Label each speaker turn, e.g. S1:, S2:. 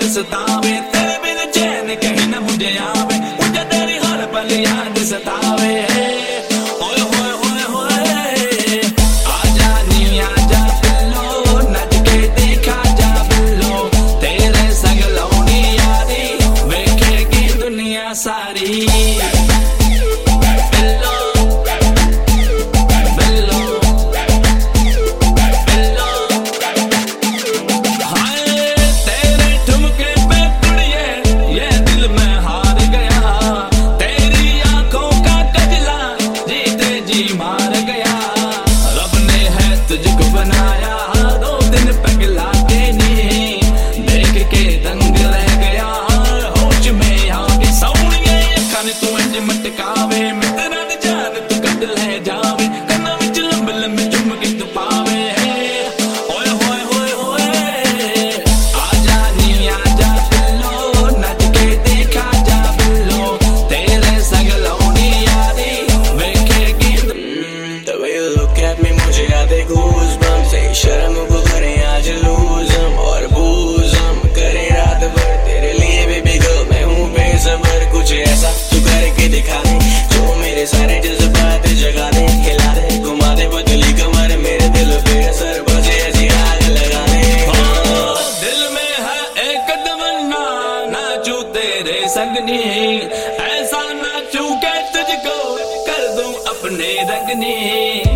S1: सतावे, तेरे बिन चैन कहीं न मुझे आवे, मुझे तेरी हर पल याद सतावे। ओए होए होए होए, आजा नी आजा बिल्लो, नच के दिखा जा बिल्लो, तेरे संग लौनी यारी वेखेगी दुनिया सारी। मार गया रब ने है तुझको बनाया, 2 दिन पगला के नहीं देख के दंग रह गया, होश में आगे सौनिए खाने तू इंज मटकावे, मैं तेरा जान तू कद ले जावे, कन्ना विच लंब लंब चुम के तू पावे। ओए होए होए होए, आजा नी आजा बिल्लो, नच के दिखा जा बिल्लो, तेरे संग लौनी यारी वेखेगी।
S2: The way you look at me मुझे याद है goosebumps, से शर्म को करें आज lose और booze करें रात भर तेरे लिए baby girl, मैं हूँ बेसब्र, कुछ ऐसा तू करके दिखा दे जो मेरे सारे जज्बात जगा दे, हिला दे घुमा दे बदली कमर, मेरे दिल पे असर बजे ऐसी आग लगा दे।
S1: दिल में है एक तमन्ना, नाचूं तेरे संग नहीं, ऐसा नाचूं के तुझको कर दूं अपने रंग नहीं।